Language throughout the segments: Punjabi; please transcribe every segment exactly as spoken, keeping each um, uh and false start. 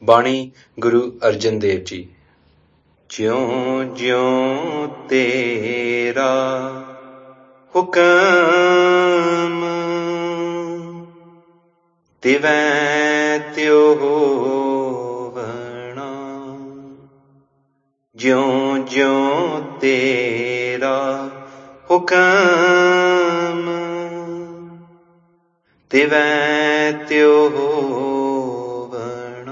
ਬਾਣੀ ਗੁਰੂ ਅਰਜਨ ਦੇਵ ਜੀ। ਜਿਉਂ ਜਿਉਂ ਤੇਰਾ ਹੁਕਮ ਤਿਵੈ ਤਿਉ ਹੋਵਣਾ। ਜਿਉਂ ਜਿਉਂ ਤੇਰਾ ਹੁਕਮ ਤਿਵੈ ਤਿਉ ਹੋਵਣਾ।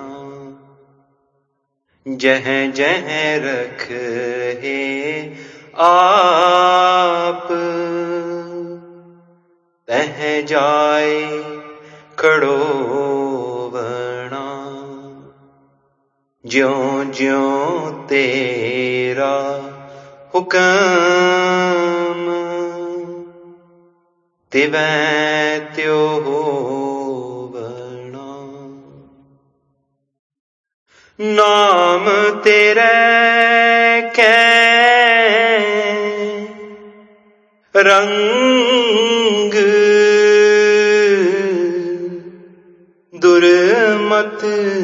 ਜਹ ਜਹ ਰਖੇ ਆਪ ਤਹ ਜਾਏ ਖੜੋਵਣਾ। ਜਿਉਂ ਜਿਉਂ ਤੇਰਾ ਹੁਕਮ ਤਿਵੈ ਤਿਉ ਹੋਵਣਾ। ਨਾਮ ਤੇਰੇ ਕੈ ਰੰਗ ਦੁਰਮਤ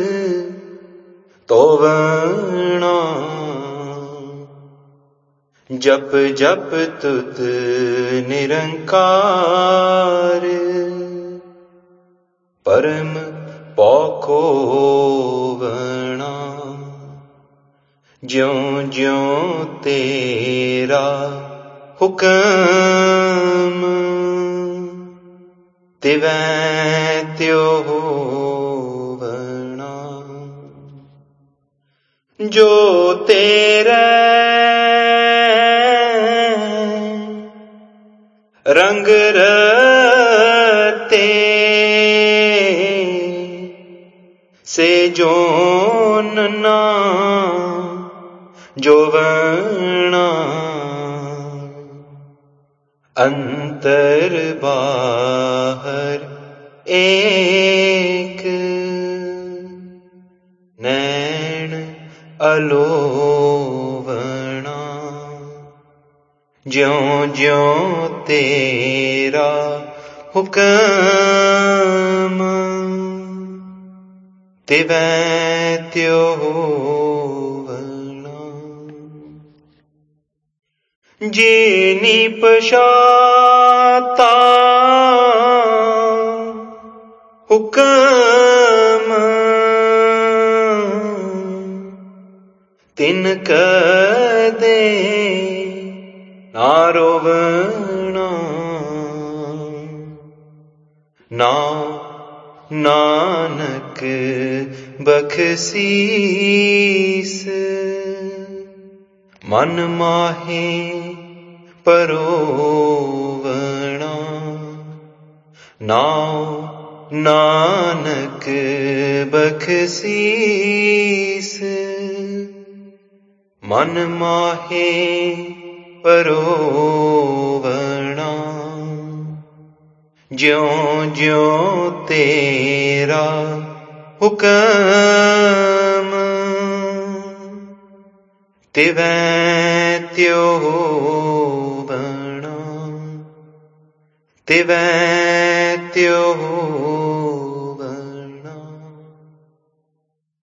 ਤੋਵਣਾ। ਜਪ ਜਪ ਤੁਧ ਨਿਰੰਕਾਰ ਪਰਮ ਪਉ ਖੋਵਣਾ। ਜਿਉਂ ਜਿਉਂ ਤੇਰਾ ਹੁਕਮ ਤਿਵੈ ਤਿਉ ਹੋਵਣਾ। ਜੋ ਤੇਰੇ ਰੰਗ ਰਤੇ ਸੇ ਜੋਨ ਨਾ ਜੋਵਣਾ। ਅੰਤਰ ਬਾਹਰ ਏਕ ਨੈਣ ਅਲੋਵਣਾ। ਜਿਉਂ ਜਿਉਂ ਤੇਰਾ ਹੁਕਮ ਤਿਵੈ ਤਿਉ ਹੋਵਣਾ। ਜਿਨੀ ਪਛਾਤਾ ਹੁਕਮ ਤਿਨ ਕਦੇ ਨਾ ਰੋਵਣਾ। ਨਾਉ ਨਾਨਕ ਬਖਸੀਸ ਮਨ ਮਾਹੇ ਪਰੋਵਣਾ। ਨਾਉ ਨਾਨਕ ਬਖਸੀਸ ਮਨ ਮਾਹੇ ਪਰੋਵਣਾ। ਜਿਉਂ ਜਿਉਂ ਤੇਰਾ ਹੁਕਮ ਤਿਵੈ ਤਿਉ ਹੋਵਣਾ। ਤਿਵੈ ਤਿਉ